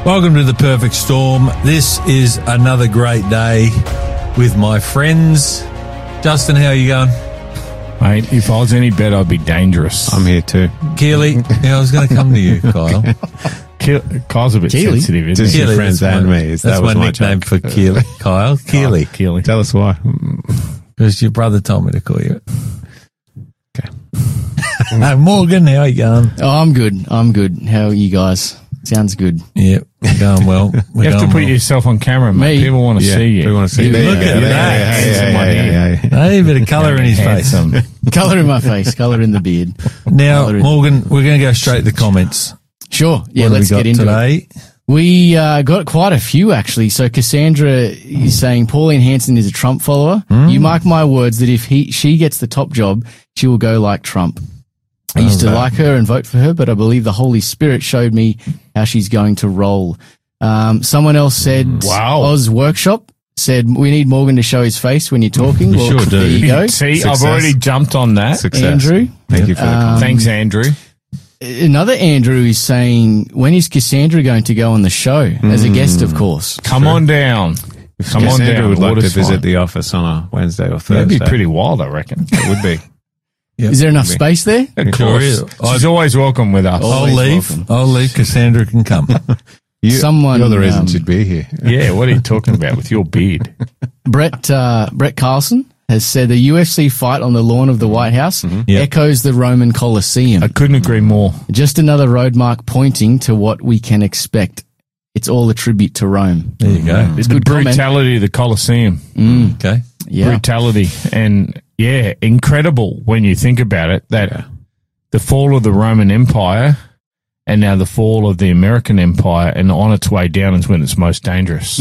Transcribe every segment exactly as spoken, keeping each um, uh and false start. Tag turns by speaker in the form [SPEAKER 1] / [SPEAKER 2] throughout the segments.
[SPEAKER 1] Welcome to The Perfect Storm. This is another great day with my friends. Justin, how are you going?
[SPEAKER 2] Mate, if I was any better, I'd be dangerous.
[SPEAKER 3] I'm here too.
[SPEAKER 1] Keely, yeah, I was going to come to you, Kyle.
[SPEAKER 2] Ke- Kyle's a bit
[SPEAKER 4] Keely?
[SPEAKER 2] sensitive, isn't
[SPEAKER 3] Just
[SPEAKER 2] he?
[SPEAKER 3] your
[SPEAKER 1] Keely,
[SPEAKER 3] friends
[SPEAKER 1] that's
[SPEAKER 3] and
[SPEAKER 1] my-
[SPEAKER 3] me.
[SPEAKER 1] That's
[SPEAKER 3] That was
[SPEAKER 1] my
[SPEAKER 3] my
[SPEAKER 1] nickname
[SPEAKER 3] joke.
[SPEAKER 1] for Keely. Kyle, Keely.
[SPEAKER 2] Keely.
[SPEAKER 3] Tell us why.
[SPEAKER 1] Because your brother told me to call you.
[SPEAKER 3] Okay.
[SPEAKER 1] No, Morgan, how are you going?
[SPEAKER 4] Oh, I'm good. I'm good. How are you guys? Sounds good.
[SPEAKER 1] Yep, we're going well. We're
[SPEAKER 2] You have to
[SPEAKER 1] going
[SPEAKER 2] put
[SPEAKER 1] well.
[SPEAKER 2] yourself on camera, mate.
[SPEAKER 4] Me?
[SPEAKER 2] People want to
[SPEAKER 3] Yeah,
[SPEAKER 2] see you.
[SPEAKER 3] we want to see
[SPEAKER 1] Yeah,
[SPEAKER 3] you.
[SPEAKER 1] look at that. Hey, a bit of colour in his face.
[SPEAKER 2] Handsome.
[SPEAKER 4] Colour in my face, colour in the beard.
[SPEAKER 1] Now,
[SPEAKER 4] Colour in-
[SPEAKER 1] Morgan, we're going to go straight to the comments.
[SPEAKER 4] Sure. Yeah,
[SPEAKER 1] What have
[SPEAKER 4] let's
[SPEAKER 1] we got
[SPEAKER 4] get into it.
[SPEAKER 1] today?
[SPEAKER 4] We uh, got quite a few, actually. So Cassandra is saying Pauline Hanson is a Trump follower. You mark my words that if he she gets the top job, she will go like Trump. I used to
[SPEAKER 1] Okay.
[SPEAKER 4] like her and vote for her, but I believe the Holy Spirit showed me how she's going to roll. Um, someone else said,
[SPEAKER 2] Wow.
[SPEAKER 4] Oz Workshop said, we need Morgan to show his face when you're talking.
[SPEAKER 1] We
[SPEAKER 4] Well,
[SPEAKER 1] sure do.
[SPEAKER 4] There you go.
[SPEAKER 2] See,
[SPEAKER 3] Success.
[SPEAKER 2] I've already jumped on that.
[SPEAKER 3] Success.
[SPEAKER 4] Andrew.
[SPEAKER 3] Thank you for the
[SPEAKER 4] Um,
[SPEAKER 3] comment.
[SPEAKER 2] Thanks, Andrew.
[SPEAKER 4] Another Andrew is saying, when is Cassandra going to go on the show? As a guest, of course.
[SPEAKER 2] Come on down. Come on
[SPEAKER 3] Cassandra
[SPEAKER 2] down.
[SPEAKER 3] would like to
[SPEAKER 2] Water's
[SPEAKER 3] visit
[SPEAKER 2] fine.
[SPEAKER 3] the office on a Wednesday or Thursday.
[SPEAKER 2] That'd be pretty wild, I reckon.
[SPEAKER 3] It would be.
[SPEAKER 4] Is there enough space there?
[SPEAKER 2] Of
[SPEAKER 1] Sure
[SPEAKER 2] course.
[SPEAKER 1] is.
[SPEAKER 2] She's always welcome with us.
[SPEAKER 1] I'll
[SPEAKER 4] Always
[SPEAKER 1] leave.
[SPEAKER 4] welcome.
[SPEAKER 1] I'll leave. Cassandra can come.
[SPEAKER 3] You,
[SPEAKER 4] Someone,
[SPEAKER 3] you're the reason
[SPEAKER 4] um,
[SPEAKER 3] she'd be here.
[SPEAKER 2] Yeah, what are you talking about with your beard?
[SPEAKER 4] Brett uh, Brett Carlson has said the U F C fight on the lawn of the White House
[SPEAKER 1] Yep.
[SPEAKER 4] echoes the Roman Colosseum.
[SPEAKER 2] I couldn't agree more.
[SPEAKER 4] Just another road mark pointing to what we can expect. It's all a tribute to Rome.
[SPEAKER 1] There you go.
[SPEAKER 4] It's
[SPEAKER 2] The
[SPEAKER 4] good comment.
[SPEAKER 2] brutality of the Colosseum.
[SPEAKER 1] Okay.
[SPEAKER 4] Yeah.
[SPEAKER 2] Brutality. And yeah, incredible when you think about it, that the fall of the Roman Empire and now the fall of the American Empire, and on its way down is when it's most dangerous.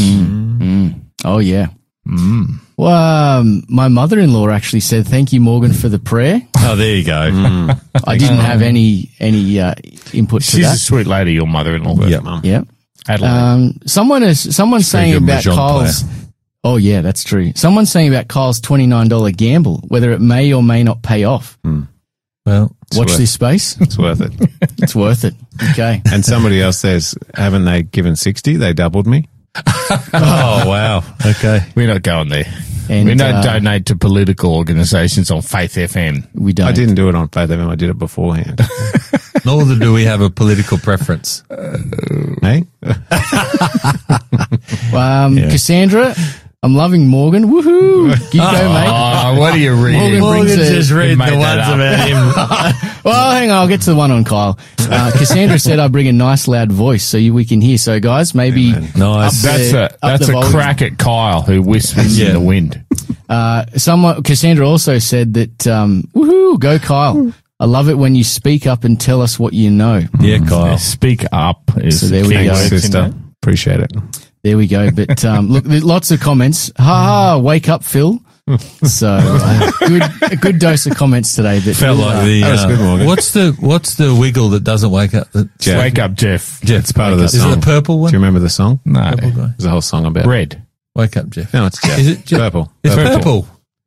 [SPEAKER 4] Oh, yeah.
[SPEAKER 2] Mm.
[SPEAKER 4] Well, um, my mother-in-law actually said, thank you, Morgan, for the prayer.
[SPEAKER 1] Oh, there you go.
[SPEAKER 4] I didn't have any any uh, input to
[SPEAKER 2] She's a
[SPEAKER 4] that.
[SPEAKER 2] sweet lady, your mother-in-law.
[SPEAKER 1] Yeah.
[SPEAKER 3] Mum.
[SPEAKER 4] Yeah.
[SPEAKER 2] Adelaide.
[SPEAKER 4] Um, someone is someone's
[SPEAKER 1] Very
[SPEAKER 4] saying
[SPEAKER 1] good
[SPEAKER 4] about
[SPEAKER 1] Mahjong
[SPEAKER 4] Kyle's. Oh yeah, that's true. Someone's saying about Kyle's twenty-nine dollars gamble, whether it may or may not pay off.
[SPEAKER 1] Well,
[SPEAKER 4] Watch
[SPEAKER 3] worth-
[SPEAKER 4] this space.
[SPEAKER 3] It's worth it.
[SPEAKER 4] It's worth it. Okay.
[SPEAKER 3] And somebody else says, haven't they given sixty? They doubled me.
[SPEAKER 1] oh, wow. Okay.
[SPEAKER 2] We're not going there.
[SPEAKER 4] And,
[SPEAKER 2] we don't
[SPEAKER 4] uh,
[SPEAKER 2] donate to political organisations on Faith F M.
[SPEAKER 4] We don't.
[SPEAKER 3] I didn't do it on Faith F M. I did it beforehand.
[SPEAKER 1] Nor do we have a political preference.
[SPEAKER 3] Hey?
[SPEAKER 4] Um, Cassandra, I'm loving Morgan. Woohoo! You go, mate.
[SPEAKER 2] Oh, what are you reading?
[SPEAKER 4] Morgan brings a-
[SPEAKER 1] just read
[SPEAKER 2] made
[SPEAKER 1] the
[SPEAKER 2] that
[SPEAKER 1] ones
[SPEAKER 2] up.
[SPEAKER 1] about him.
[SPEAKER 4] Well, hang on. I'll get to the one on Kyle. Uh, Cassandra said I bring a nice loud voice so you, we can hear. So, guys, maybe
[SPEAKER 1] Nice.
[SPEAKER 4] Up
[SPEAKER 2] That's
[SPEAKER 4] the-
[SPEAKER 2] a
[SPEAKER 4] up
[SPEAKER 2] that's
[SPEAKER 4] the
[SPEAKER 2] a
[SPEAKER 4] volume.
[SPEAKER 2] crack at Kyle who whispers
[SPEAKER 1] Yeah.
[SPEAKER 2] in the wind.
[SPEAKER 4] uh, someone. Cassandra also said that um, woohoo, go Kyle. I love it when you speak up and tell us what you know.
[SPEAKER 1] Yeah, Kyle.
[SPEAKER 2] Speak up is
[SPEAKER 4] So there
[SPEAKER 2] the
[SPEAKER 4] we
[SPEAKER 2] key
[SPEAKER 4] go.
[SPEAKER 2] word,
[SPEAKER 3] Thanks,
[SPEAKER 2] isn't it?
[SPEAKER 3] sister. Appreciate it.
[SPEAKER 4] There we go. But um, look, there's lots of comments. Ha ha! Wake up, Phil. So uh, good, a good dose of comments today. But
[SPEAKER 1] Felt
[SPEAKER 4] we'll,
[SPEAKER 1] like
[SPEAKER 4] uh,
[SPEAKER 1] the.
[SPEAKER 3] that was
[SPEAKER 1] uh,
[SPEAKER 3] good, Morgan.
[SPEAKER 1] what's the What's the wiggle that doesn't wake up? The,
[SPEAKER 3] Jeff.
[SPEAKER 2] Wake up, Jeff.
[SPEAKER 1] Jeff,
[SPEAKER 3] It's part of the
[SPEAKER 1] Is
[SPEAKER 3] song.
[SPEAKER 1] it the purple one?
[SPEAKER 3] Do you remember the song?
[SPEAKER 2] No,
[SPEAKER 1] Purple guy.
[SPEAKER 3] There's a whole song about it.
[SPEAKER 2] red.
[SPEAKER 1] Wake up, Jeff.
[SPEAKER 3] No, it's Jeff.
[SPEAKER 1] Is it Jeff?
[SPEAKER 3] Purple.
[SPEAKER 1] It's
[SPEAKER 3] Purple.
[SPEAKER 1] purple.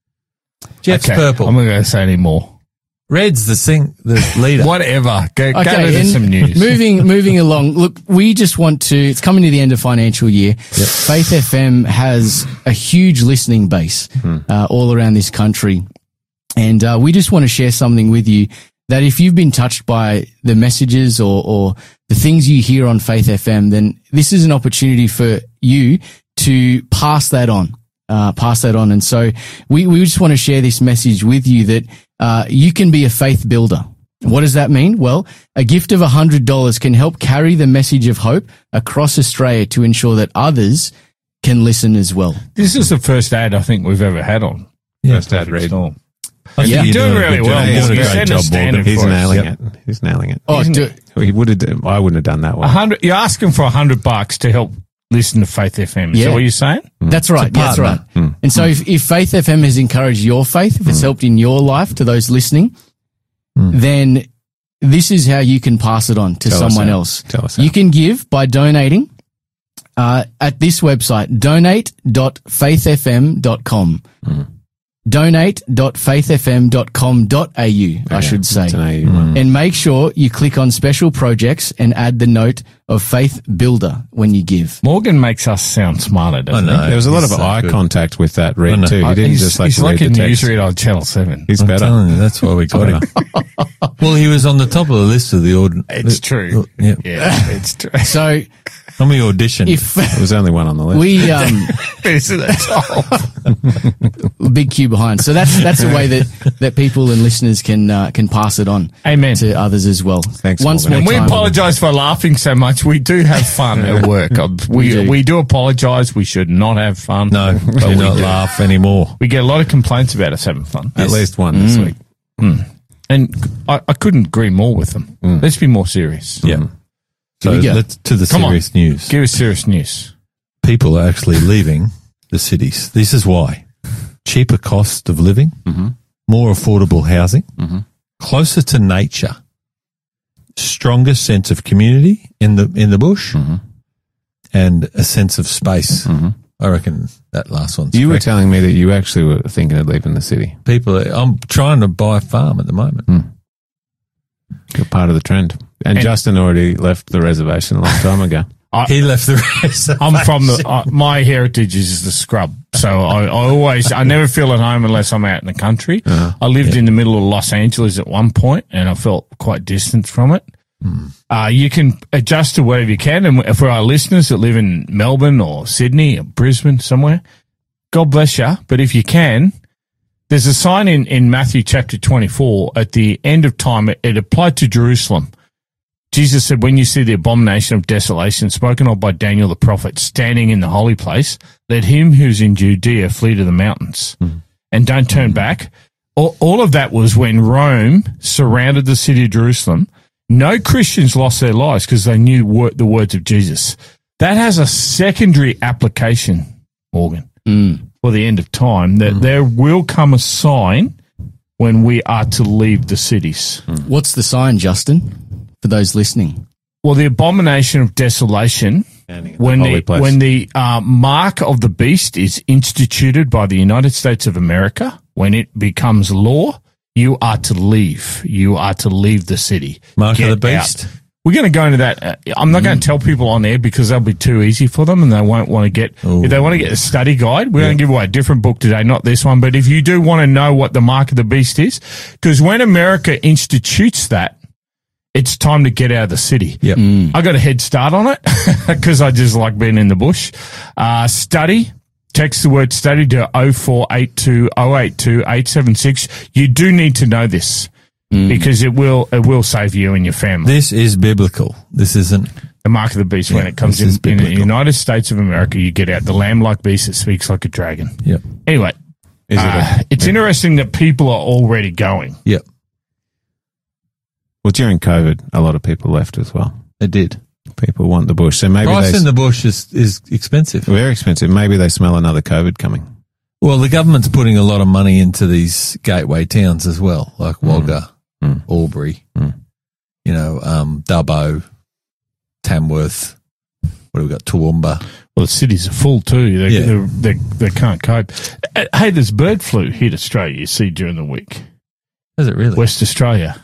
[SPEAKER 1] Jeff's
[SPEAKER 2] Okay,
[SPEAKER 1] purple.
[SPEAKER 2] I'm not going to say any more.
[SPEAKER 1] Red's the sing, the leader.
[SPEAKER 2] Whatever. Go, go
[SPEAKER 4] Okay,
[SPEAKER 2] to
[SPEAKER 4] and
[SPEAKER 2] some news.
[SPEAKER 4] moving moving along. Look, we just want to. It's coming to the end of financial year. Faith F M has a huge listening base uh, all around this country, and uh, we just want to share something with you that if you've been touched by the messages or, or the things you hear on Faith F M, then this is an opportunity for you to pass that on. Uh, pass that on. And so we, we just want to share this message with you that uh, you can be a faith builder. What does that mean? Well, a gift of one hundred dollars can help carry the message of hope across Australia to ensure that others can listen as well.
[SPEAKER 2] This is the first ad I think we've ever had on.
[SPEAKER 1] Yeah.
[SPEAKER 3] First ad read.
[SPEAKER 2] Storm.
[SPEAKER 1] I think
[SPEAKER 4] Yeah.
[SPEAKER 1] you're
[SPEAKER 2] Doing
[SPEAKER 1] a
[SPEAKER 2] really
[SPEAKER 1] good
[SPEAKER 2] well,
[SPEAKER 1] job. You're
[SPEAKER 2] Morgan.
[SPEAKER 1] doing a great
[SPEAKER 2] Set a
[SPEAKER 1] job,
[SPEAKER 2] standard
[SPEAKER 1] Morgan.
[SPEAKER 3] He's
[SPEAKER 2] for us.
[SPEAKER 3] nailing
[SPEAKER 1] Yep.
[SPEAKER 3] it. He's nailing it.
[SPEAKER 4] Oh, do,
[SPEAKER 3] He would have. I wouldn't have done that
[SPEAKER 2] A
[SPEAKER 3] one.
[SPEAKER 2] hundred. You're asking for a hundred bucks to help listen to Faith F M. Is
[SPEAKER 4] Yeah.
[SPEAKER 2] that what you're saying?
[SPEAKER 4] that's right. That's right.
[SPEAKER 1] partner.
[SPEAKER 4] And so if, if Faith F M has encouraged your faith, if it's helped in your life to those listening, then this is how you can pass it on to
[SPEAKER 3] Tell us
[SPEAKER 4] someone
[SPEAKER 3] how.
[SPEAKER 4] else.
[SPEAKER 3] Tell us how.
[SPEAKER 4] You can give by donating uh, at this website, donate dot faith f m dot com. donate dot faith f m dot com dot a u, I should say.
[SPEAKER 3] It's an A U one.
[SPEAKER 4] And make sure you click on special projects and add the note of Faith Builder when you give.
[SPEAKER 2] Morgan makes us sound smarter, doesn't
[SPEAKER 1] I know.
[SPEAKER 2] he?
[SPEAKER 3] There was a lot of
[SPEAKER 1] He's so
[SPEAKER 3] eye
[SPEAKER 1] good.
[SPEAKER 3] contact with that
[SPEAKER 1] I
[SPEAKER 3] read
[SPEAKER 1] know.
[SPEAKER 3] too. He
[SPEAKER 1] I-
[SPEAKER 3] didn't
[SPEAKER 2] he's
[SPEAKER 3] just like
[SPEAKER 2] he's
[SPEAKER 3] read
[SPEAKER 2] like
[SPEAKER 3] the
[SPEAKER 2] a
[SPEAKER 3] text.
[SPEAKER 2] newsreader on Channel seven.
[SPEAKER 3] He's
[SPEAKER 1] I'm
[SPEAKER 3] better.
[SPEAKER 1] telling you, that's why we got him. Well, he was on the top of the list of the aud.
[SPEAKER 2] It's true.
[SPEAKER 1] Yeah.
[SPEAKER 2] Yeah, it's true.
[SPEAKER 4] So
[SPEAKER 1] When we auditioned,
[SPEAKER 4] if
[SPEAKER 3] There was only one on the list.
[SPEAKER 4] we, um,
[SPEAKER 2] It's at the top.
[SPEAKER 4] big queue behind. So that's, that's a way that, that people and listeners can, uh, can pass it on
[SPEAKER 2] Amen.
[SPEAKER 4] to others as well.
[SPEAKER 3] Thanks,
[SPEAKER 4] Once
[SPEAKER 3] Morgan.
[SPEAKER 4] more
[SPEAKER 2] And we
[SPEAKER 4] time.
[SPEAKER 2] apologise for laughing so much. We do have fun at work. Uh, We
[SPEAKER 4] do.
[SPEAKER 2] we do apologise. We should not have fun.
[SPEAKER 1] no,
[SPEAKER 2] but
[SPEAKER 1] do
[SPEAKER 2] we
[SPEAKER 1] not
[SPEAKER 2] do.
[SPEAKER 1] laugh anymore.
[SPEAKER 2] We get a lot of complaints about us having fun,
[SPEAKER 3] At least one this week.
[SPEAKER 2] and I, I couldn't agree more with them. Let's be more serious.
[SPEAKER 1] Yeah. So
[SPEAKER 4] Here we go.
[SPEAKER 1] let's to the
[SPEAKER 2] Come on.
[SPEAKER 1] serious news.
[SPEAKER 2] Give us serious news.
[SPEAKER 1] People are actually leaving the cities. This is why: cheaper cost of living, more affordable housing, closer to nature, stronger sense of community in the in the bush, and a sense of space. I reckon that last one's
[SPEAKER 3] You were
[SPEAKER 1] correct.
[SPEAKER 3] telling me that you actually were thinking of leaving the city.
[SPEAKER 1] People. Are, I'm trying to buy a farm at the moment.
[SPEAKER 3] You're part of the trend. And,
[SPEAKER 2] And-
[SPEAKER 3] Justin already left the reservation a long time ago.
[SPEAKER 1] He left the rest.
[SPEAKER 2] I'm from the. Uh, my heritage is the scrub, so I, I always, I never feel at home unless I'm out in the country. I lived in the middle of Los Angeles at one point, and I felt quite distant from it. Uh, you can adjust to whatever you can, and for our listeners that live in Melbourne or Sydney or Brisbane somewhere, God bless you. But if you can, there's a sign in in Matthew chapter twenty-four at the end of time. It, it applied to Jerusalem. Jesus said, when you see the abomination of desolation spoken of by Daniel the prophet standing in the holy place, let him who's in Judea flee to the mountains and don't turn back. All, all of that was when Rome surrounded the city of Jerusalem. No Christians lost their lives because they knew wor- the words of Jesus. That has a secondary application, Morgan, for the end of time, that there will come a sign when we are to leave the cities.
[SPEAKER 4] What's the sign, Justin, for those listening?
[SPEAKER 2] Well, the abomination of desolation, when
[SPEAKER 3] holy
[SPEAKER 2] the
[SPEAKER 3] place.
[SPEAKER 2] when the uh, mark of the beast is instituted by the United States of America, when it becomes law, you are to leave. You are to leave the city.
[SPEAKER 1] Mark of
[SPEAKER 2] Get
[SPEAKER 1] the beast?
[SPEAKER 2] out. We're going to go into that. Uh, I'm not going to tell people on air because that'll be too easy for them, and they won't want to get. If they want to get a study guide, we're going to give away a different book today, not this one. But if you do want to know what the mark of the beast is, because when America institutes that, it's time to get out of the city.
[SPEAKER 1] Yep.
[SPEAKER 2] I got a head start on it because I just like being in the bush. Uh, study. Text the word study to oh four eight two oh eight two eight seven six. You do need to know this because it will it will save you and your family.
[SPEAKER 1] This is biblical. This isn't.
[SPEAKER 2] The mark of the beast when
[SPEAKER 1] Yeah,
[SPEAKER 2] it comes
[SPEAKER 1] this is
[SPEAKER 2] in, in the
[SPEAKER 1] biblical.
[SPEAKER 2] United States of America, you get out the lamb-like beast that speaks like a dragon.
[SPEAKER 1] Yep.
[SPEAKER 2] Anyway,
[SPEAKER 3] Is it
[SPEAKER 2] uh,
[SPEAKER 3] a-
[SPEAKER 2] it's interesting that people are already going.
[SPEAKER 1] Yep.
[SPEAKER 3] Well, during COVID, a lot of people left as well.
[SPEAKER 1] It did.
[SPEAKER 3] People want the bush. So maybe
[SPEAKER 1] Price
[SPEAKER 3] they,
[SPEAKER 1] in the bush is, is expensive.
[SPEAKER 3] very expensive. Maybe they smell another COVID coming.
[SPEAKER 1] Well, the government's putting a lot of money into these gateway towns as well, like Wagga,
[SPEAKER 3] Mm.
[SPEAKER 1] Albury,
[SPEAKER 3] Mm.
[SPEAKER 1] you know, um, Dubbo, Tamworth. What have we got? Toowoomba.
[SPEAKER 2] Well, the cities are full too. They,
[SPEAKER 1] Yeah.
[SPEAKER 2] they, they, they can't cope. Uh, Hey, there's bird flu hit Australia, you see, during the week.
[SPEAKER 1] Is it really?
[SPEAKER 2] West Australia.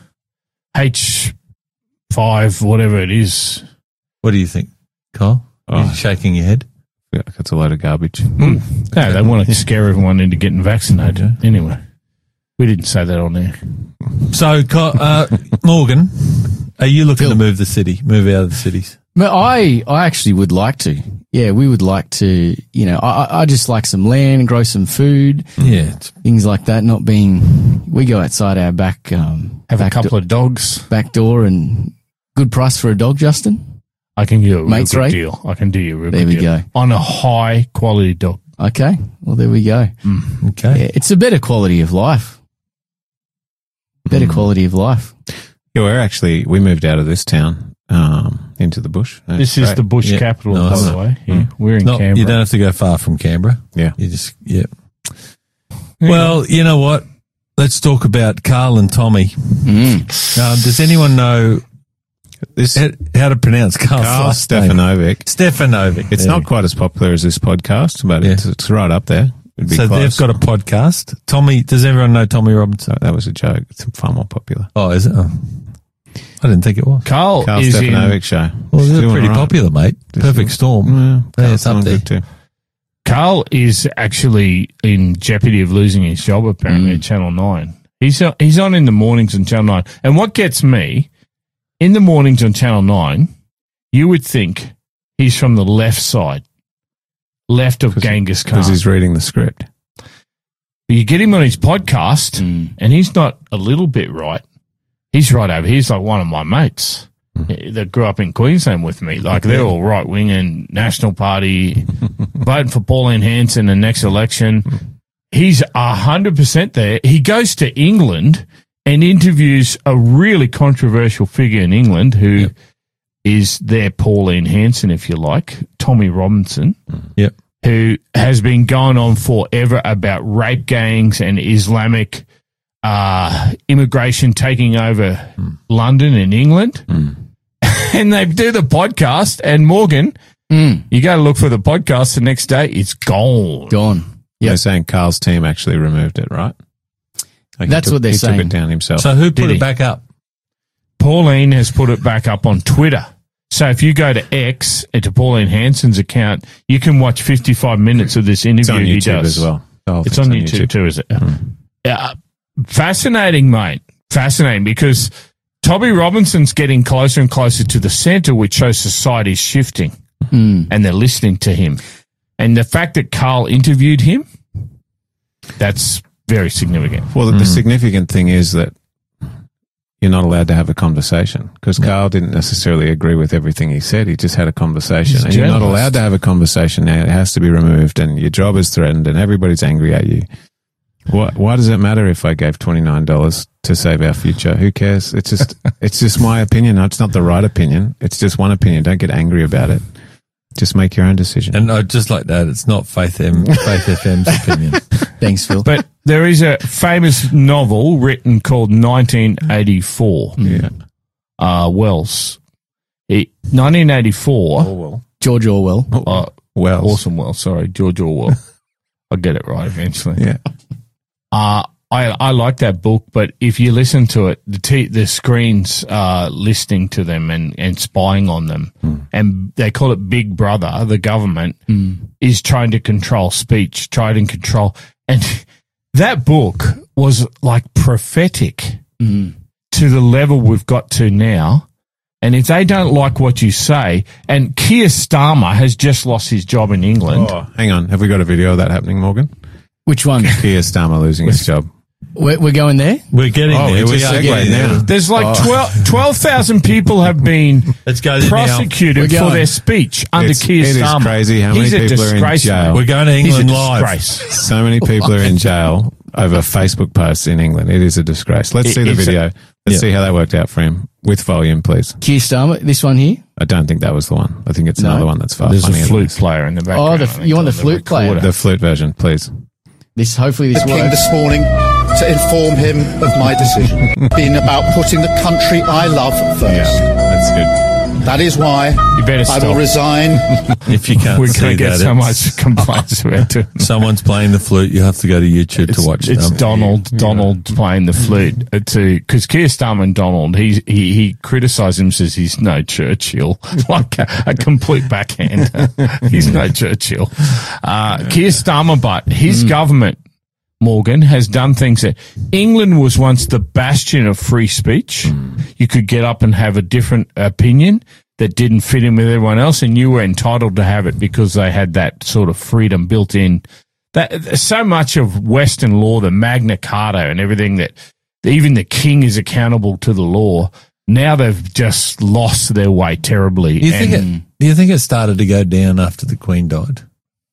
[SPEAKER 2] H five, whatever it is.
[SPEAKER 1] What do you think, Kyle?
[SPEAKER 3] Oh.
[SPEAKER 1] You're shaking your head.
[SPEAKER 3] Yeah, it's a load of garbage.
[SPEAKER 2] No, they want to scare everyone into getting vaccinated. Anyway, we didn't say that on there.
[SPEAKER 1] So, Kyle, uh, Morgan, are you looking
[SPEAKER 4] Phil.
[SPEAKER 1] to move the city, move out of the cities?
[SPEAKER 4] But I, I actually would like to. Yeah, we would like to, you know, I, I- I just like some land, grow some food,
[SPEAKER 1] Yeah. It's,
[SPEAKER 4] things like that, not being, we go outside our back, um,
[SPEAKER 2] Have
[SPEAKER 4] back
[SPEAKER 2] a couple
[SPEAKER 4] do-
[SPEAKER 2] of dogs.
[SPEAKER 4] back door and good price for a dog, Justin.
[SPEAKER 2] I can give you a real
[SPEAKER 4] Mates
[SPEAKER 2] good
[SPEAKER 4] rate?
[SPEAKER 2] deal. I can do you a real
[SPEAKER 4] There
[SPEAKER 2] good
[SPEAKER 4] we
[SPEAKER 2] deal.
[SPEAKER 4] go.
[SPEAKER 2] On a high quality dog.
[SPEAKER 4] Okay. Well, there we go.
[SPEAKER 1] okay.
[SPEAKER 4] Yeah, it's a better quality of life. Better quality of life.
[SPEAKER 3] Yeah, we're actually, we moved out of this town um, into the bush. That's
[SPEAKER 2] This is
[SPEAKER 3] great.
[SPEAKER 2] the bush
[SPEAKER 1] Yeah.
[SPEAKER 2] capital,
[SPEAKER 1] Nice.
[SPEAKER 2] by the way. Yeah, we're in
[SPEAKER 1] Not,
[SPEAKER 2] Canberra.
[SPEAKER 1] you don't have to go far from Canberra.
[SPEAKER 3] Yeah.
[SPEAKER 1] You just, yeah. Well, you know what? Let's talk about Carl and Tommy.
[SPEAKER 4] Mm.
[SPEAKER 1] Um, does anyone know
[SPEAKER 3] This
[SPEAKER 1] how, how to pronounce Carl's
[SPEAKER 3] Carl
[SPEAKER 1] last name?
[SPEAKER 3] Stefanovic.
[SPEAKER 1] Stefanovic.
[SPEAKER 3] It's
[SPEAKER 1] There
[SPEAKER 3] not
[SPEAKER 1] we-
[SPEAKER 3] quite as popular as this podcast, but
[SPEAKER 1] Yeah.
[SPEAKER 3] it's, it's right up there. It'd be
[SPEAKER 1] So
[SPEAKER 3] close.
[SPEAKER 1] they've got a podcast. Tommy, does everyone know Tommy Robinson?
[SPEAKER 3] That was a joke. It's far more popular.
[SPEAKER 1] Oh, is it? Oh. I didn't think it was.
[SPEAKER 2] Carl,
[SPEAKER 3] Carl
[SPEAKER 2] is in,
[SPEAKER 3] Stefanovic show.
[SPEAKER 1] Well,
[SPEAKER 3] He's
[SPEAKER 1] they're
[SPEAKER 3] doing
[SPEAKER 1] pretty
[SPEAKER 3] all right.
[SPEAKER 1] popular, mate. Perfect Storm.
[SPEAKER 3] Yeah,
[SPEAKER 1] Yeah,
[SPEAKER 3] Carl's
[SPEAKER 1] it's up
[SPEAKER 3] doing
[SPEAKER 1] there.
[SPEAKER 3] good too.
[SPEAKER 2] Carl is actually in jeopardy of losing his job apparently at Channel nine. He's on, he's on in the mornings on Channel nine. And what gets me, in the mornings on Channel nine, you would think he's from the left side, left of Genghis Khan.
[SPEAKER 3] Because he's reading the script.
[SPEAKER 2] But you get him on his podcast, and he's not a little bit right. He's right over here. He's like one of my mates that grew up in Queensland with me. Like, they're all right wing and National Party, voting for Pauline Hanson in the next election. He's a hundred percent there. He goes to England and interviews a really controversial figure in England who is their Pauline Hanson, if you like, Tommy Robinson.
[SPEAKER 1] Yep.
[SPEAKER 2] Who has been going on forever about rape gangs and Islamic uh, immigration taking over mm. London and England. Mm. And they do the podcast, and Morgan, mm. you go to look for the podcast the next day, it's gone.
[SPEAKER 4] Gone.
[SPEAKER 3] Yep. They're saying Carl's team actually removed it, right? Like
[SPEAKER 4] That's
[SPEAKER 3] took,
[SPEAKER 4] what they're
[SPEAKER 3] he
[SPEAKER 4] saying.
[SPEAKER 3] He took it down himself.
[SPEAKER 1] So who put
[SPEAKER 2] Did
[SPEAKER 1] it
[SPEAKER 2] he?
[SPEAKER 1] back up?
[SPEAKER 2] Pauline has put it back up on Twitter. So if you go to X, to Pauline Hanson's account, you can watch fifty-five minutes of this interview
[SPEAKER 3] it's on
[SPEAKER 2] he
[SPEAKER 3] YouTube
[SPEAKER 2] does.
[SPEAKER 3] as well. Oh,
[SPEAKER 2] It's on YouTube, too, is it? Mm. Yeah, fascinating, mate. Fascinating, because Tommy Robinson's getting closer and closer to the centre, which shows society's shifting,
[SPEAKER 4] mm.
[SPEAKER 2] and they're listening to him. And the fact that Carl interviewed him, that's very significant.
[SPEAKER 3] Well, the, mm. the significant thing is that you're not allowed to have a conversation, because no. Carl didn't necessarily agree with everything he said. He just had a conversation.
[SPEAKER 2] He's
[SPEAKER 3] and you're not allowed to have a conversation now. It has to be removed, and your job is threatened, and everybody's angry at you. Why, why does it matter if I gave twenty-nine dollars to save our future? Who cares? It's just it's just my opinion. It's not the right opinion. It's just one opinion. Don't get angry about it. Just make your own decision.
[SPEAKER 1] And I'd just like that. It's not Faith M, Faith F M's opinion.
[SPEAKER 4] Thanks, Phil.
[SPEAKER 2] But there is a famous novel written called nineteen eighty-four.
[SPEAKER 3] Yeah.
[SPEAKER 2] Uh, Wells. It, nineteen eighty-four.
[SPEAKER 3] Orwell.
[SPEAKER 4] George Orwell.
[SPEAKER 2] Uh,
[SPEAKER 3] Wells.
[SPEAKER 2] Orson Welles, sorry. George Orwell. I'll get it right eventually.
[SPEAKER 3] Yeah.
[SPEAKER 2] Uh, I, I like that book, but if you listen to it, the t- the screens are listening to them and, and spying on them. Mm. And they call it Big Brother. The government mm. is trying to control speech, trying to control. And that book was like prophetic mm. to the level we've got to now. And if they don't like what you say, and Keir Starmer has just lost his job in England.
[SPEAKER 3] Oh, hang on. Have we got a video of that happening, Morgan?
[SPEAKER 4] Which one?
[SPEAKER 3] Keir Starmer losing his job.
[SPEAKER 4] We're, we're going there?
[SPEAKER 1] We're getting
[SPEAKER 3] oh,
[SPEAKER 1] there.
[SPEAKER 3] It's
[SPEAKER 1] We
[SPEAKER 3] a
[SPEAKER 1] are
[SPEAKER 3] segue
[SPEAKER 1] getting
[SPEAKER 3] now.
[SPEAKER 1] there.
[SPEAKER 2] There's like
[SPEAKER 3] Oh.
[SPEAKER 2] twelve thousand people have been
[SPEAKER 1] Let's go there
[SPEAKER 2] prosecuted
[SPEAKER 4] We're
[SPEAKER 2] for
[SPEAKER 4] going.
[SPEAKER 2] their speech under
[SPEAKER 3] It's-
[SPEAKER 2] Keir
[SPEAKER 3] it is
[SPEAKER 2] Starmer.
[SPEAKER 3] crazy how
[SPEAKER 2] He's
[SPEAKER 3] many
[SPEAKER 2] a
[SPEAKER 3] people are in
[SPEAKER 2] disgrace,
[SPEAKER 3] jail.
[SPEAKER 2] mate.
[SPEAKER 1] We're going to
[SPEAKER 2] He's a
[SPEAKER 1] England live.
[SPEAKER 2] disgrace.
[SPEAKER 3] So many people are in jail over Facebook posts in England. It is a disgrace. Let's
[SPEAKER 2] It-
[SPEAKER 3] see the
[SPEAKER 2] it's a-
[SPEAKER 3] video. Let's
[SPEAKER 1] Yeah.
[SPEAKER 3] see how that worked out for him. With volume, please.
[SPEAKER 4] Keir Starmer, this one here?
[SPEAKER 3] I don't think that was the one. I think it's
[SPEAKER 4] No.
[SPEAKER 3] another one that's far
[SPEAKER 2] There's a
[SPEAKER 3] funnier than
[SPEAKER 2] flute
[SPEAKER 3] this.
[SPEAKER 2] player in the
[SPEAKER 4] Oh,
[SPEAKER 2] background.
[SPEAKER 4] the,
[SPEAKER 2] I think,
[SPEAKER 4] you want the
[SPEAKER 2] on
[SPEAKER 4] flute player?
[SPEAKER 2] recorder.
[SPEAKER 3] The flute version, please.
[SPEAKER 4] This, hopefully this
[SPEAKER 5] the King
[SPEAKER 4] works.
[SPEAKER 5] this morning to inform him of my decision. Being about putting the country I love first.
[SPEAKER 3] That's good.
[SPEAKER 5] That is why
[SPEAKER 2] You better
[SPEAKER 5] I
[SPEAKER 2] stop.
[SPEAKER 5] will resign.
[SPEAKER 1] If you can't
[SPEAKER 2] We're
[SPEAKER 1] see
[SPEAKER 2] going to get
[SPEAKER 1] that,
[SPEAKER 2] so
[SPEAKER 1] it's-
[SPEAKER 2] much complaints about it.
[SPEAKER 1] someone's playing the flute. You have to go to YouTube
[SPEAKER 2] It's,
[SPEAKER 1] to watch
[SPEAKER 2] it's
[SPEAKER 1] them.
[SPEAKER 2] Donald. Donald playing the flute uh, to because Keir Starmer and Donald. He he he criticised him, says he's no Churchill, like a, a complete backhand. He's no Churchill. Uh, Keir Starmer, but his government, Morgan, has done things that England was once the bastion of free speech. You could get up and have a different opinion that didn't fit in with everyone else, and you were entitled to have it because they had that sort of freedom built in. That so much of Western law, the Magna Carta and everything, that even the king is accountable to the law. Now they've just lost their way terribly.
[SPEAKER 1] Do you think
[SPEAKER 2] and
[SPEAKER 1] it? Do you think it started to go down after the Queen died,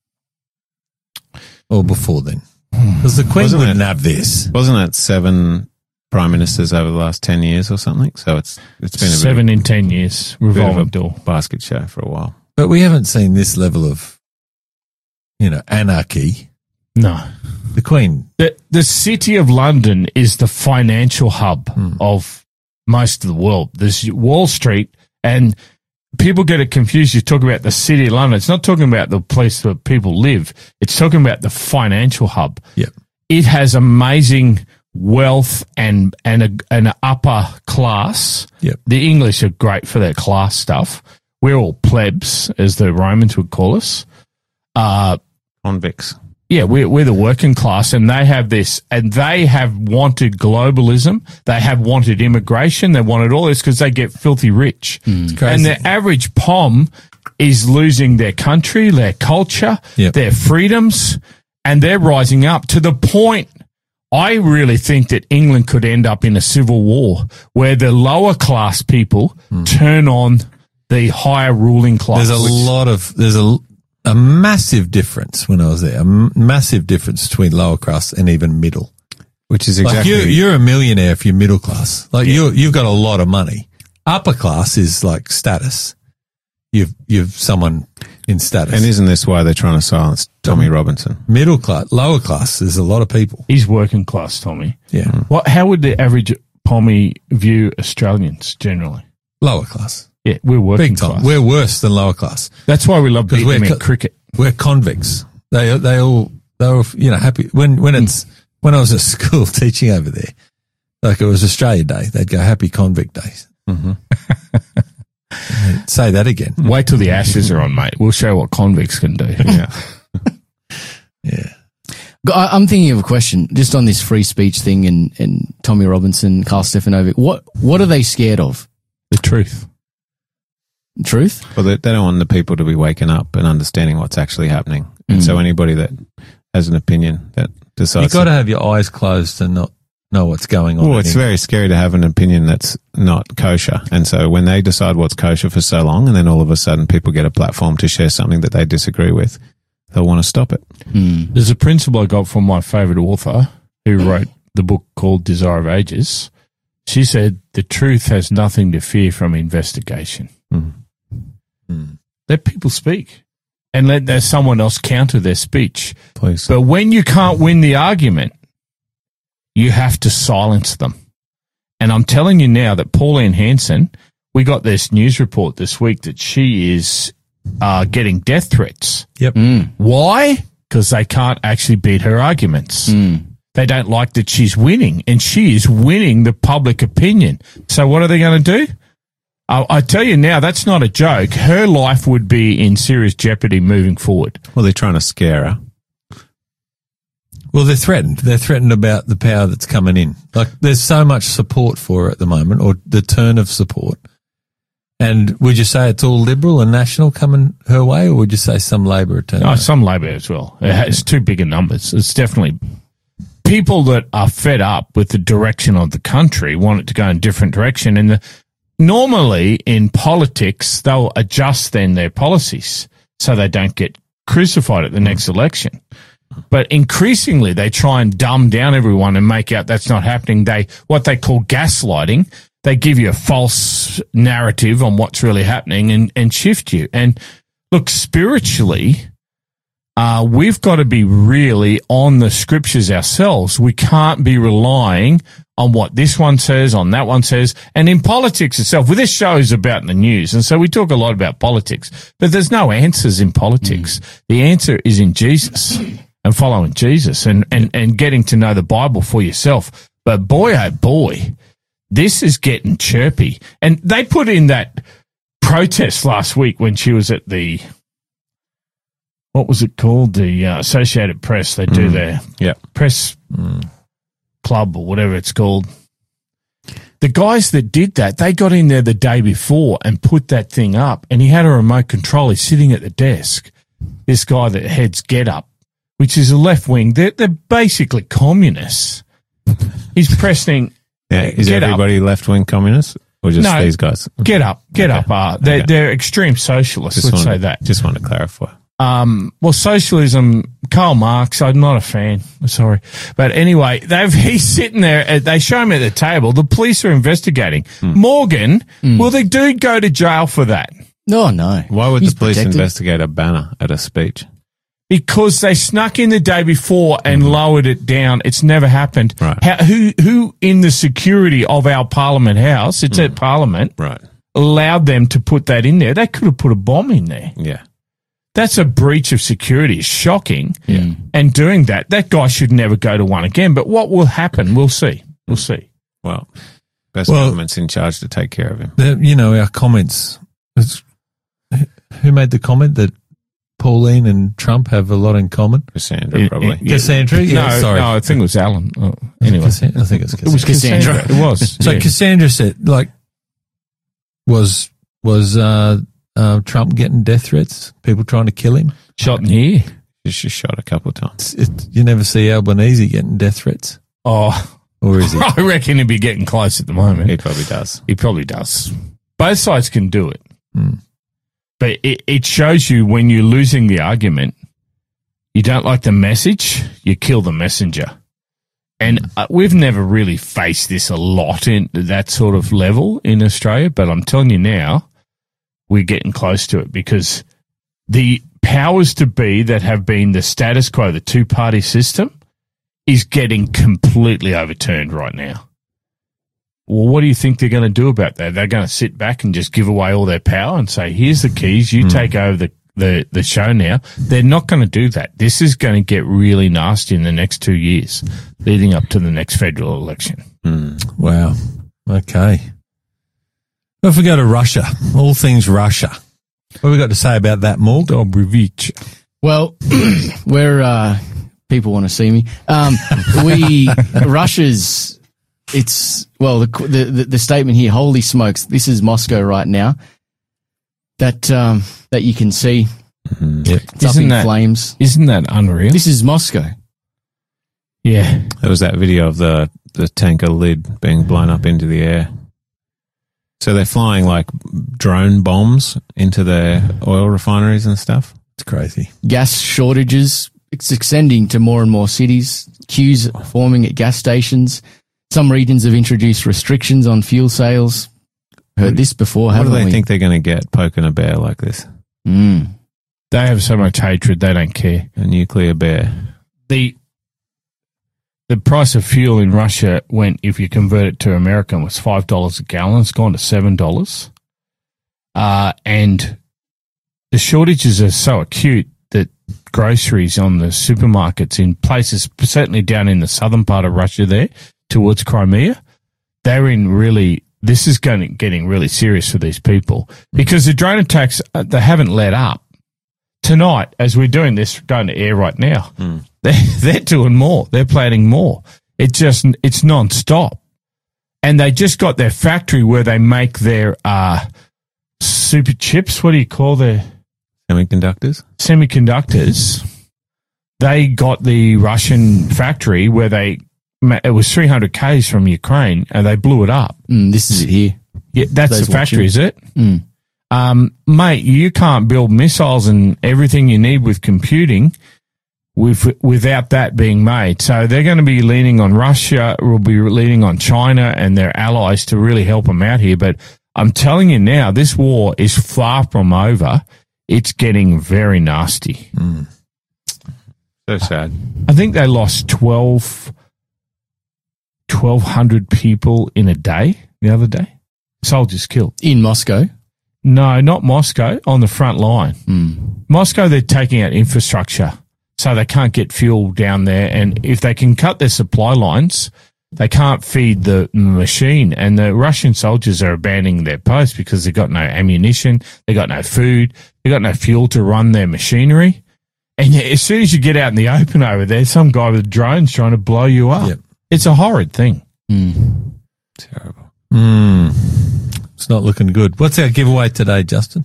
[SPEAKER 1] or before then? Because the Queen
[SPEAKER 3] Wasn't
[SPEAKER 1] wouldn't
[SPEAKER 3] it-
[SPEAKER 1] have this.
[SPEAKER 3] Wasn't it seven prime ministers over the last ten years or something? So it's it's been a
[SPEAKER 2] seven
[SPEAKER 3] bit
[SPEAKER 2] in ten years,
[SPEAKER 3] of, bit of
[SPEAKER 2] revolving
[SPEAKER 3] a
[SPEAKER 2] door.
[SPEAKER 3] basket show for a while.
[SPEAKER 1] But we haven't seen this level of, you know, anarchy.
[SPEAKER 2] No.
[SPEAKER 1] The Queen.
[SPEAKER 2] The, the city of London is the financial hub
[SPEAKER 1] Hmm.
[SPEAKER 2] of most of the world. There's Wall Street, and people get it confused. You talk about the city of London. It's not talking about the place where people live. It's talking about the financial hub.
[SPEAKER 1] Yep.
[SPEAKER 2] It has amazing wealth and and a, an upper class.
[SPEAKER 1] Yep.
[SPEAKER 2] The English are great for their class stuff. We're all plebs, as the Romans would call us. Uh,
[SPEAKER 3] Convicts.
[SPEAKER 2] Yeah, we're, we're the working class, and they have this, and they have wanted globalism. They have wanted immigration. They wanted all this because they get filthy rich.
[SPEAKER 1] It's crazy.
[SPEAKER 2] And the average P O M is losing their country, their culture,
[SPEAKER 1] Yep.
[SPEAKER 2] their freedoms, and they're rising up to the point. I really think that England could end up in a civil war where the lower class people turn on the higher ruling class.
[SPEAKER 1] There's a lot of there's a a massive difference when I was there. A m- massive difference between lower class and even middle.
[SPEAKER 3] Which is
[SPEAKER 1] Like
[SPEAKER 3] exactly.
[SPEAKER 1] you're, you're a millionaire if you're middle class. Like you you've got a lot of money. Upper class is like status. You've you've someone in status.
[SPEAKER 3] and isn't this why they're trying to silence Tommy Robinson?
[SPEAKER 1] middle class, lower class. There's a lot of people.
[SPEAKER 2] He's working class, Tommy.
[SPEAKER 1] Yeah,
[SPEAKER 2] What? How would the average Pommy view Australians generally?
[SPEAKER 1] lower class,
[SPEAKER 2] Yeah, we're working
[SPEAKER 1] big time.
[SPEAKER 2] class.
[SPEAKER 1] We're worse than lower class.
[SPEAKER 2] That's why we love
[SPEAKER 1] 'Cause
[SPEAKER 2] beating
[SPEAKER 1] we're
[SPEAKER 2] them in
[SPEAKER 1] co-
[SPEAKER 2] cricket.
[SPEAKER 1] We're convicts. They they all they were you know happy when when it's when I was at school teaching over there. Like it was Australia Day, they'd go Happy Convict Day. Mm-hmm. Say that again.
[SPEAKER 2] Wait till the Ashes are on, mate. We'll show what convicts can do.
[SPEAKER 3] Yeah.
[SPEAKER 1] Yeah.
[SPEAKER 4] I- I'm thinking of a question just on this free speech thing and, and Tommy Robinson, Carl Stefanovic. What what are they scared of?
[SPEAKER 2] The truth.
[SPEAKER 4] Truth?
[SPEAKER 3] Well, they, they don't want the people to be waking up and understanding what's actually happening. And
[SPEAKER 1] Mm.
[SPEAKER 3] so anybody that has an opinion that decides.
[SPEAKER 1] You've got to have your eyes closed and not know what's going on.
[SPEAKER 3] Well, it's
[SPEAKER 1] anymore.
[SPEAKER 3] very scary to have an opinion that's not kosher. And so when they decide what's kosher for so long, and then all of a sudden people get a platform to share something that they disagree with, they'll want to stop it.
[SPEAKER 4] Mm.
[SPEAKER 2] There's a principle I got from my favourite author who wrote the book called Desire of Ages. She said, the truth has nothing to fear from investigation.
[SPEAKER 3] Mm.
[SPEAKER 2] Let people speak and let there someone else counter their speech.
[SPEAKER 3] Please.
[SPEAKER 2] But when you can't win the argument, you have to silence them. And I'm telling you now that Pauline Hanson, we got this news report this week that she is uh, getting death threats.
[SPEAKER 1] Yep.
[SPEAKER 4] Mm.
[SPEAKER 2] Why? Because they can't actually beat her arguments.
[SPEAKER 4] Mm.
[SPEAKER 2] They don't like that she's winning, and she is winning the public opinion. So what are they going to do? I, I tell you now, that's not a joke. Her life would be in serious jeopardy moving forward.
[SPEAKER 3] Well, they're trying to scare her.
[SPEAKER 1] Well, they're threatened. They're threatened about the power that's coming in. Like there's so much support for her at the moment, or the turn of support. And would you say it's all Liberal and National coming her way, or would you say some Labor turn?
[SPEAKER 2] Oh, some Labor as well. It has too big a numbers. It's definitely people that are fed up with the direction of the country want it to go in a different direction. And the, normally in politics, they'll adjust then their policies so they don't get crucified at the next election. But increasingly, they try and dumb down everyone and make out that's not happening. They what they call gaslighting. They give you a false narrative on what's really happening and, and shift you. And look, spiritually, uh, we've got to be really on the scriptures ourselves. We can't be relying on what this one says, on that one says. And in politics itself, well, this show is about the news. And so we talk a lot about politics, but there's no answers in politics. Mm. The answer is in Jesus and following Jesus and, and, and getting to know the Bible for yourself. But boy, oh boy, this is getting chirpy. And they put in that protest last week when she was at the, what was it called? The uh, Associated Press. They do mm. their
[SPEAKER 3] yeah.
[SPEAKER 2] press mm. club or whatever it's called. The guys that did that, they got in there the day before and put that thing up, and he had a remote control. He's sitting at the desk. This guy that heads Get Up, which is a left wing, they're, they're basically communists. He's pressing.
[SPEAKER 3] Yeah, is everybody left wing communists or just
[SPEAKER 2] no,
[SPEAKER 3] these guys?
[SPEAKER 2] Get Up, Get
[SPEAKER 3] okay.
[SPEAKER 2] Up are they're,
[SPEAKER 3] okay.
[SPEAKER 2] they're extreme socialists.
[SPEAKER 3] Just
[SPEAKER 2] let's
[SPEAKER 3] wanted,
[SPEAKER 2] say that.
[SPEAKER 3] Just want to clarify.
[SPEAKER 2] Um, well, socialism, Karl Marx, I'm not a fan. Sorry. But anyway, they've, he's sitting there. They show him at the table. The police are investigating. Mm. Morgan, mm. will the dude go to jail for that?
[SPEAKER 4] No, no.
[SPEAKER 3] Why would
[SPEAKER 4] He's
[SPEAKER 3] the police
[SPEAKER 4] protected.
[SPEAKER 3] investigate a banner at a speech?
[SPEAKER 2] Because they snuck in the day before and mm. lowered it down. It's never happened.
[SPEAKER 3] Right.
[SPEAKER 2] How, who, who in the security of our Parliament House, it's mm. at Parliament.
[SPEAKER 3] Right.
[SPEAKER 2] allowed them to put that in there. They could have put a bomb in there.
[SPEAKER 3] Yeah.
[SPEAKER 2] That's a breach of security. It's shocking. Yeah. And doing that, that guy should never go to one again. But what will happen, we'll see. We'll see.
[SPEAKER 3] Well, best
[SPEAKER 1] Well-
[SPEAKER 3] government's in charge to take care of him.
[SPEAKER 1] The, you know, our comments. It's, who made the comment that Pauline and Trump have a lot in common?
[SPEAKER 3] Cassandra,
[SPEAKER 2] It-
[SPEAKER 3] probably.
[SPEAKER 2] it- yeah.
[SPEAKER 1] Cassandra? Yeah,
[SPEAKER 2] no,
[SPEAKER 1] sorry.
[SPEAKER 2] no, I think it was Alan. Oh, anyway,
[SPEAKER 1] Cassandra? I think it's
[SPEAKER 2] it was
[SPEAKER 1] Cassandra.
[SPEAKER 2] Cassandra. It was.
[SPEAKER 1] So
[SPEAKER 2] yeah.
[SPEAKER 1] Cassandra said, like, was was uh, uh, Trump getting death threats? People trying to kill him?
[SPEAKER 2] Shot in here.
[SPEAKER 3] She's shot a couple of times.
[SPEAKER 1] It's, it, you never see Albanese getting death threats,
[SPEAKER 2] Oh,
[SPEAKER 1] or is he?
[SPEAKER 2] I reckon he'd be getting close at the moment.
[SPEAKER 3] He probably does.
[SPEAKER 2] He probably does. Both sides can do it.
[SPEAKER 1] Hmm.
[SPEAKER 2] But it, it shows you when you're losing the argument, you don't like the message, you kill the messenger. And uh, we've never really faced this a lot in that sort of level in Australia, but I'm telling you now, we're getting close to it because the powers to be that have been the status quo, the two-party system, is getting completely overturned right now. Well, what do you think they're going to do about that? They're going to sit back and just give away all their power and say, here's the keys, you mm. take over the, the, the show now. They're not going to do that. This is going to get really nasty in the next two years leading up to the next federal election.
[SPEAKER 1] Mm. Wow. Okay. Well, if we go to Russia, all things Russia, what have we got to say about that, Morg?
[SPEAKER 2] Dobrevich.
[SPEAKER 4] Well, we're, uh, people want to see me. Um, we, Russia's, it's, well, the, the, the statement here, holy smokes, this is Moscow right now. That, um, that you can see.
[SPEAKER 1] Mm-hmm. Yep.
[SPEAKER 4] It's up
[SPEAKER 2] Isn't
[SPEAKER 4] in
[SPEAKER 2] that-
[SPEAKER 4] flames.
[SPEAKER 2] Isn't that unreal?
[SPEAKER 4] This is Moscow.
[SPEAKER 2] Yeah.
[SPEAKER 3] There was that video of the, the tanker lid being blown up into the air. So they're flying like drone bombs into their oil refineries and stuff.
[SPEAKER 1] It's crazy.
[SPEAKER 4] Gas shortages, it's extending to more and more cities. Queues forming at gas stations. Some regions have introduced restrictions on fuel sales. Heard this before,
[SPEAKER 3] What do
[SPEAKER 4] haven't
[SPEAKER 3] they
[SPEAKER 4] we?
[SPEAKER 3] think they're going to get poking a bear like this?
[SPEAKER 4] Mm.
[SPEAKER 2] They have so much hatred, they don't care.
[SPEAKER 3] A nuclear bear.
[SPEAKER 2] The the price of fuel in Russia went, if you convert it to American, was five dollars a gallon. It's gone to seven dollars. Uh, and the shortages are so acute that groceries on the supermarkets in places, certainly down in the southern part of Russia there, towards Crimea, they're in really, this is going to, getting really serious for these people because the drone attacks, uh, they haven't let up. Tonight, as we're doing this, going to air right now, mm. they're, they're doing more. They're planning more. It just, it's non-stop. And they just got their factory where they make their uh, super chips. What do you call their?
[SPEAKER 3] Semiconductors?
[SPEAKER 2] Semiconductors. They got the Russian factory where they, it was three hundred kays from Ukraine and they blew it up.
[SPEAKER 4] Mm, this is it here.
[SPEAKER 2] Yeah, that's
[SPEAKER 4] Those
[SPEAKER 2] the factory,
[SPEAKER 4] watching.
[SPEAKER 2] is it?
[SPEAKER 4] Mm.
[SPEAKER 2] Um, mate, you can't build missiles and everything you need with computing with, without that being made. So they're going to be leaning on Russia, will be leaning on China and their allies to really help them out here. But I'm telling you now, this war is far from over. It's getting very nasty.
[SPEAKER 1] Mm.
[SPEAKER 3] So sad.
[SPEAKER 2] I think they lost twelve, twelve hundred people in a day the other day. Soldiers killed.
[SPEAKER 4] In Moscow.
[SPEAKER 2] No, not Moscow, on the front line.
[SPEAKER 4] Mm.
[SPEAKER 2] Moscow, they're taking out infrastructure, so they can't get fuel down there. And if they can cut their supply lines, they can't feed the machine. And the Russian soldiers are abandoning their posts because they've got no ammunition, they've got no food, they've got no fuel to run their machinery. And as soon as you get out in the open over there, some guy with drones trying to blow you up.
[SPEAKER 1] Yep.
[SPEAKER 2] It's a horrid thing.
[SPEAKER 4] Mm.
[SPEAKER 3] Terrible.
[SPEAKER 1] Mm. It's not looking good. What's our giveaway today, Justin?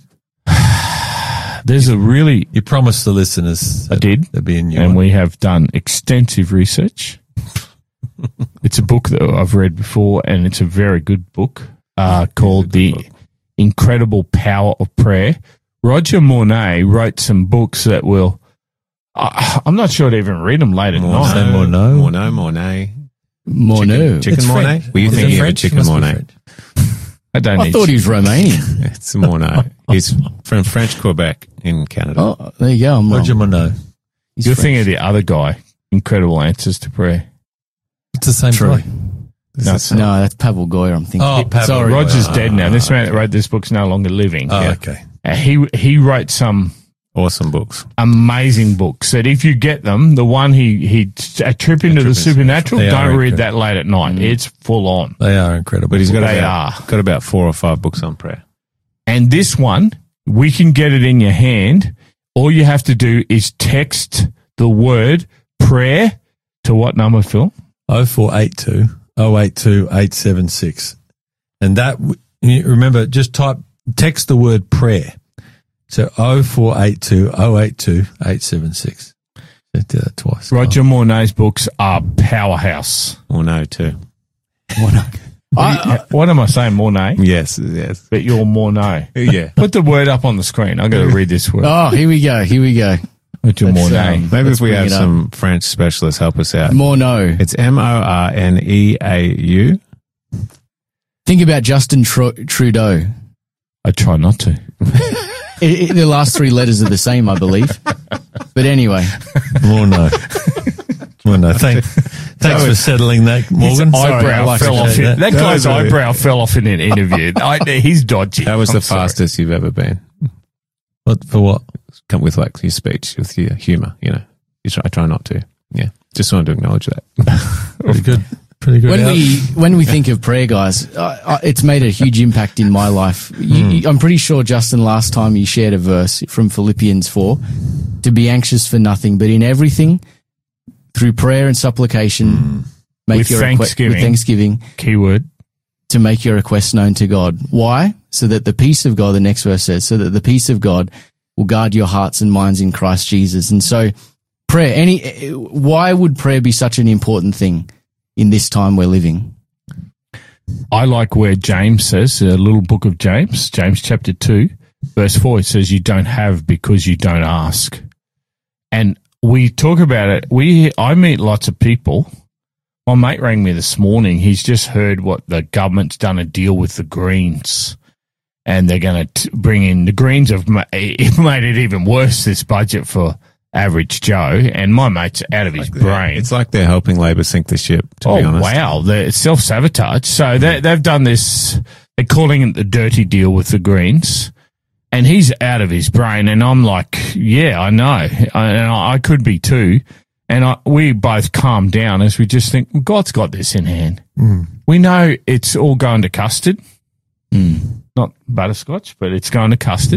[SPEAKER 2] There's a really...
[SPEAKER 1] You promised the listeners.
[SPEAKER 2] I did.
[SPEAKER 1] There'd be a new
[SPEAKER 2] and
[SPEAKER 1] one.
[SPEAKER 2] we have done extensive research. It's a book that I've read before, and it's a very good book uh, called The
[SPEAKER 3] book.
[SPEAKER 2] Incredible Power of Prayer. Roger Mornay wrote some books that will... Uh, I'm not sure I'd even read them late at night.
[SPEAKER 1] Say more no.
[SPEAKER 3] Morneau, Mornay.
[SPEAKER 4] Morneau.
[SPEAKER 3] Chicken, chicken
[SPEAKER 1] It's
[SPEAKER 3] Mornay?
[SPEAKER 1] French.
[SPEAKER 3] Were you
[SPEAKER 1] Is it
[SPEAKER 3] thinking of a
[SPEAKER 1] French?
[SPEAKER 3] chicken
[SPEAKER 1] Must be
[SPEAKER 3] Mornay?
[SPEAKER 1] French.
[SPEAKER 2] I don't
[SPEAKER 4] I
[SPEAKER 2] need
[SPEAKER 4] thought he was Romanian.
[SPEAKER 3] It's Morneau. He's from French Quebec in Canada.
[SPEAKER 4] Oh, there you go. I'm wrong.
[SPEAKER 1] Roger Monod.
[SPEAKER 4] He's
[SPEAKER 2] You're
[SPEAKER 4] French.
[SPEAKER 2] thinking of the other guy, Incredible Answers to Prayer.
[SPEAKER 1] It's the same
[SPEAKER 4] True.
[SPEAKER 1] guy.
[SPEAKER 2] No,
[SPEAKER 3] Is it-
[SPEAKER 4] No, that's Pavel Goya, I'm thinking.
[SPEAKER 1] Oh, Pavel
[SPEAKER 4] Sorry.
[SPEAKER 1] Goya.
[SPEAKER 2] Roger's dead now. This man that wrote this book's no longer living.
[SPEAKER 1] Oh,
[SPEAKER 2] Yeah.
[SPEAKER 1] okay.
[SPEAKER 2] Uh, he he wrote some
[SPEAKER 3] Awesome books.
[SPEAKER 2] amazing books that if you get them, the one he he a trip into the supernatural,
[SPEAKER 1] They are
[SPEAKER 2] don't read
[SPEAKER 1] incredible.
[SPEAKER 2] that late at night. It's full on.
[SPEAKER 1] They are incredible.
[SPEAKER 3] But he's got
[SPEAKER 2] They
[SPEAKER 3] about,
[SPEAKER 2] are.
[SPEAKER 3] got about four or five books on prayer.
[SPEAKER 2] And this one, we can get it in your hand. All you have to do is text the word prayer to what number, Phil?
[SPEAKER 1] oh four eight two, oh eight two, eight seven six. And that, you remember, just type, text the word prayer. So oh four eight two, oh eight two, eight seven six. I did that twice.
[SPEAKER 2] Roger Mornay's books are powerhouse.
[SPEAKER 3] Or no, too.
[SPEAKER 4] I,
[SPEAKER 2] What am I saying, Mornay?
[SPEAKER 3] Yes, yes.
[SPEAKER 2] But you're Mornay.
[SPEAKER 3] Yeah.
[SPEAKER 2] Put the word up on the screen. I'm going to read this word.
[SPEAKER 4] oh, here we go. Here we go.
[SPEAKER 2] Roger
[SPEAKER 4] Let's,
[SPEAKER 2] Mornay.
[SPEAKER 4] um,
[SPEAKER 3] Maybe
[SPEAKER 4] Let's
[SPEAKER 3] if we
[SPEAKER 4] bring
[SPEAKER 3] have
[SPEAKER 4] it up.
[SPEAKER 3] some French specialists help us out.
[SPEAKER 4] More no.
[SPEAKER 3] It's M O R N E A U.
[SPEAKER 4] Think about Justin Tru- Trudeau.
[SPEAKER 2] I try not to.
[SPEAKER 4] It, it, the last three letters are the same, I believe. But anyway,
[SPEAKER 1] More no. More no. Thank, thanks for settling that, Morgan.
[SPEAKER 2] His eyebrow
[SPEAKER 4] I like
[SPEAKER 2] fell
[SPEAKER 4] to
[SPEAKER 2] off.
[SPEAKER 1] say
[SPEAKER 2] In,
[SPEAKER 1] that.
[SPEAKER 2] that, guy's
[SPEAKER 3] was really-
[SPEAKER 2] eyebrow fell off in an interview. I, he's dodgy.
[SPEAKER 3] That was
[SPEAKER 2] I'm
[SPEAKER 3] the
[SPEAKER 2] sorry.
[SPEAKER 3] fastest you've ever been.
[SPEAKER 1] What, for what?
[SPEAKER 3] Come with like your speech, with your humour, you know. You try, I try not to. Yeah. Just wanted to acknowledge that.
[SPEAKER 1] Pretty good. Pretty good.
[SPEAKER 4] when
[SPEAKER 1] out.
[SPEAKER 4] we when we think of prayer, guys, uh, uh, it's made a huge impact in my life. You, you, I'm pretty sure, Justin, last time you shared a verse from Philippians four, to be anxious for nothing, but in everything, through prayer and supplication, make
[SPEAKER 2] With
[SPEAKER 4] your requ-
[SPEAKER 2] thanksgiving.
[SPEAKER 4] with thanksgiving,
[SPEAKER 2] Keyword.
[SPEAKER 4] to make your requests known to God. Why? So that the peace of God, the next verse says, so that the peace of God will guard your hearts and minds in Christ Jesus. And so prayer, any, why would prayer be such an important thing in this time we're living?
[SPEAKER 2] I like where James says, a little book of James, James chapter two, verse four, it says, you don't have because you don't ask. And we talk about it. We, I meet lots of people. My mate rang me this morning. He's just heard what the government's done a deal with the Greens. And they're going to bring in, the Greens have ma- it made it even worse, this budget for average Joe. And my mate's out of his brain.
[SPEAKER 3] It's like they're helping Labor sink the ship, to
[SPEAKER 2] Oh,
[SPEAKER 3] be honest.
[SPEAKER 2] wow. They're self-sabotage. So they, they've done this, they're calling it the dirty deal with the Greens. And he's out of his brain. And I'm like, yeah, I know. I, and I, I could be too. And I, we both calm down as we just think, well, God's got this in hand.
[SPEAKER 1] Mm.
[SPEAKER 2] We know it's all going to custard. Not butterscotch, but it's going to custard.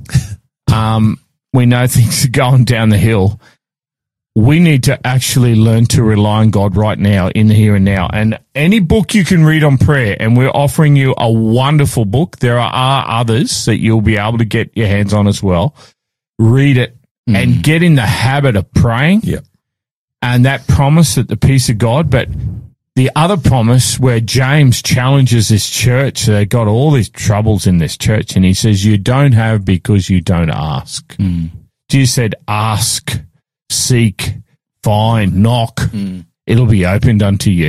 [SPEAKER 2] um, we know things are going down the hill. We need to actually learn to rely on God right now, in the here and now. And any book you can read on prayer, and we're offering you a wonderful book. There are others that you'll be able to get your hands on as well. Read it and get in the habit of praying.
[SPEAKER 1] Yep.
[SPEAKER 2] And that promise that the peace of God, but the other promise where James challenges this church, they got all these troubles in this church, and he says, you don't have because you don't ask. Jesus said, ask, seek, find, knock. It'll be opened unto you.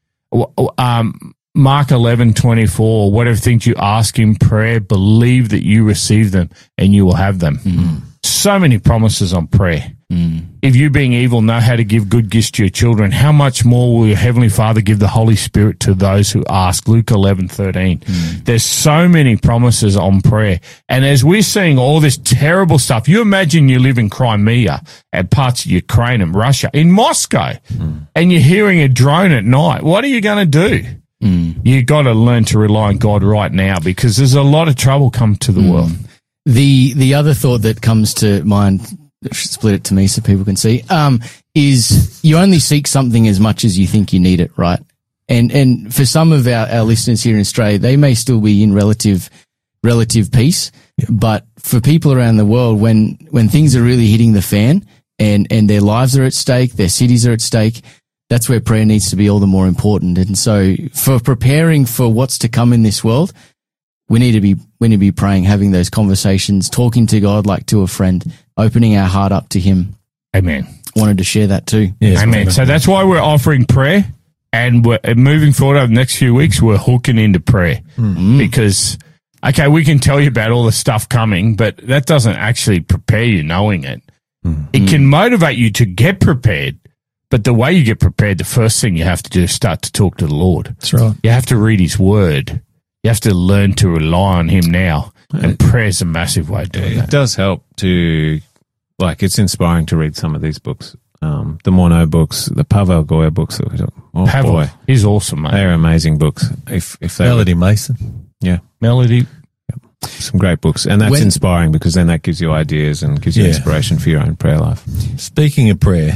[SPEAKER 2] Um, Mark eleven twenty-four, whatever things you ask in prayer, believe that you receive them and you will have them. So many promises on prayer. If you, being evil, know how to give good gifts to your children, how much more will your Heavenly Father give the Holy Spirit to those who ask? Luke eleven thirteen. Mm. There's so many promises on prayer. And as we're seeing all this terrible stuff, you imagine you live in Crimea and parts of Ukraine and Russia, in Moscow, mm. and you're hearing a drone at night. What are you going to do? Mm. You got to learn to rely on God right now, because there's a lot of trouble come to the mm. world.
[SPEAKER 4] The the other thought that comes to mind, split it to me so people can see, um, is you only seek something as much as you think you need it, right? And and for some of our, our listeners here in Australia, they may still be in relative relative peace, yeah. but for people around the world, when when things are really hitting the fan and and their lives are at stake, their cities are at stake, that's where prayer needs to be all the more important. And so for preparing for what's to come in this world, we need to be we need to be praying, having those conversations, talking to God like to a friend, opening our heart up to Him.
[SPEAKER 2] Amen.
[SPEAKER 4] Wanted to share that too.
[SPEAKER 2] Yes, Amen. So that's why we're offering prayer, and we're moving forward over the next few weeks. We're hooking into prayer mm-hmm. because, okay, we can tell you about all the stuff coming, but that doesn't actually prepare you knowing it. Mm-hmm. It can motivate you to get prepared, But the way you get prepared, the first thing you have to do is start to talk to the Lord.
[SPEAKER 1] That's right.
[SPEAKER 2] You have to read his word. You have to learn to rely on him now. And prayer's a massive way of doing
[SPEAKER 3] It
[SPEAKER 2] that.
[SPEAKER 3] does help to, like, it's inspiring to read some of these books. Um, the Morneau books, the Pavel Goya books. That we talk, oh,
[SPEAKER 2] Pavel,
[SPEAKER 3] boy.
[SPEAKER 2] he's awesome, mate.
[SPEAKER 3] They're amazing books. If, if they
[SPEAKER 1] Melody Mason.
[SPEAKER 3] yeah,
[SPEAKER 2] Melody.
[SPEAKER 3] some great books. And that's
[SPEAKER 4] When-
[SPEAKER 3] inspiring because then that gives you ideas and gives you
[SPEAKER 1] Yeah.
[SPEAKER 3] inspiration for your own prayer life.
[SPEAKER 1] Speaking of prayer,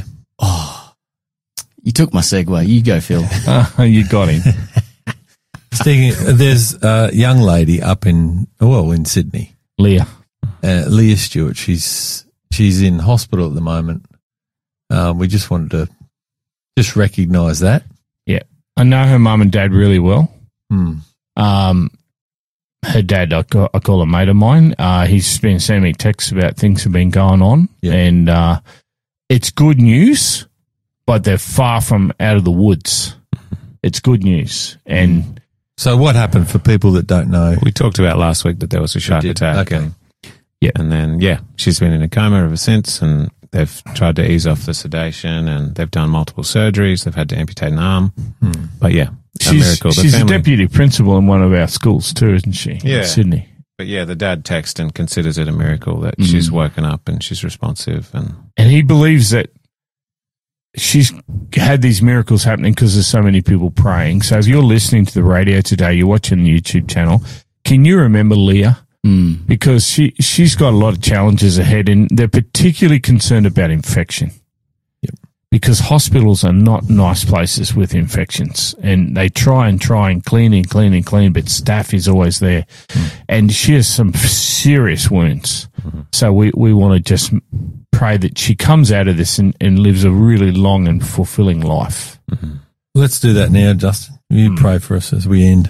[SPEAKER 4] You took my segue. You go, Phil.
[SPEAKER 2] Uh, you got him.
[SPEAKER 1] speaking, there's a young lady up in, well, in Sydney,
[SPEAKER 2] Leah.
[SPEAKER 1] uh, Leah Stewart. She's, she's in hospital at the moment. Um, we just wanted to just recognise that.
[SPEAKER 2] Yeah. I know her mum and dad really well.
[SPEAKER 1] Hmm.
[SPEAKER 2] Um, her dad, I call, I call a mate of mine. Uh, he's been sending me texts about things that have been going on.
[SPEAKER 1] Yeah.
[SPEAKER 2] And uh, it's good news, but they're far from out of the woods. It's good news. And
[SPEAKER 1] So what happened for people that don't know?
[SPEAKER 3] We talked about last week that there was a shark
[SPEAKER 1] did.
[SPEAKER 3] attack.
[SPEAKER 1] Okay.
[SPEAKER 3] And, yeah. And then, yeah, she's been in a coma ever since, and they've tried to ease off the sedation, and they've done multiple surgeries. They've had to amputate an arm. But yeah, a
[SPEAKER 2] she's,
[SPEAKER 3] miracle. The
[SPEAKER 2] she's a
[SPEAKER 3] family-
[SPEAKER 2] deputy principal in one of our schools too, isn't she?
[SPEAKER 3] Yeah.
[SPEAKER 2] In Sydney.
[SPEAKER 3] But yeah, the dad texts and considers it a miracle that she's woken up and she's responsive. And
[SPEAKER 2] And he believes that she's had these miracles happening because there's so many people praying. So if you're listening to the radio today, you're watching the YouTube channel, can you remember Leah?
[SPEAKER 4] Mm.
[SPEAKER 2] Because she, she's got a lot of challenges ahead, and they're particularly concerned about infection.
[SPEAKER 1] Yep.
[SPEAKER 2] Because hospitals are not nice places with infections, and they try and try and clean and clean and clean, but staff is always there. Mm. And she has some serious wounds. Mm-hmm. So we, we want to just pray that she comes out of this and, and lives a really long and fulfilling life.
[SPEAKER 3] mm-hmm.
[SPEAKER 1] Let's do that now, Justin. You
[SPEAKER 2] Hmm.
[SPEAKER 1] pray for us as we end.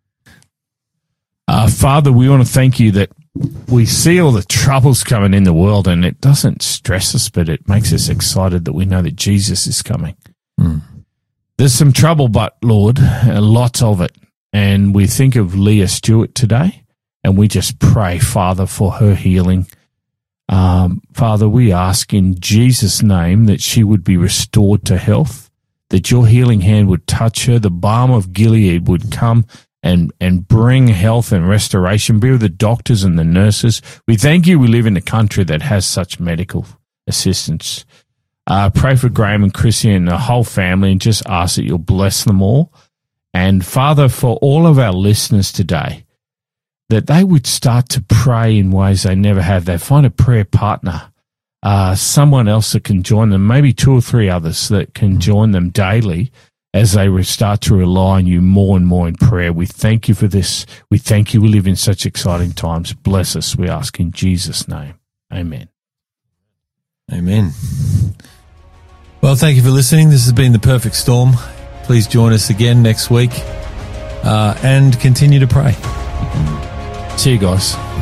[SPEAKER 2] Uh, Father, we want to thank you that we see all the troubles coming in the world, and it doesn't stress us, but it makes us excited that we know that Jesus is coming.
[SPEAKER 1] Mm.
[SPEAKER 2] There's some trouble, but Lord, uh, lots of it. And we think of Leah Stewart today, and we just pray, Father, for her healing. Um, Father, we ask in Jesus' name that she would be restored to health, that your healing hand would touch her, the balm of Gilead would come and and bring health and restoration. Be with the doctors and the nurses. We thank you we live in a country that has such medical assistance. Uh, pray for Graham and Chrissy and the whole family, and just ask that you'll bless them all. And Father, for all of our listeners today, that they would start to pray in ways they never have. They find a prayer partner, uh, someone else that can join them, maybe two or three others that can join them daily as they start to rely on you more and more in prayer. We thank you for this. We thank you we live in such exciting times. Bless us, we ask in Jesus' name. Amen.
[SPEAKER 1] Amen. Well, thank you for listening. This has been The Perfect Storm. Please join us again next week uh, and continue to pray.
[SPEAKER 2] See you guys.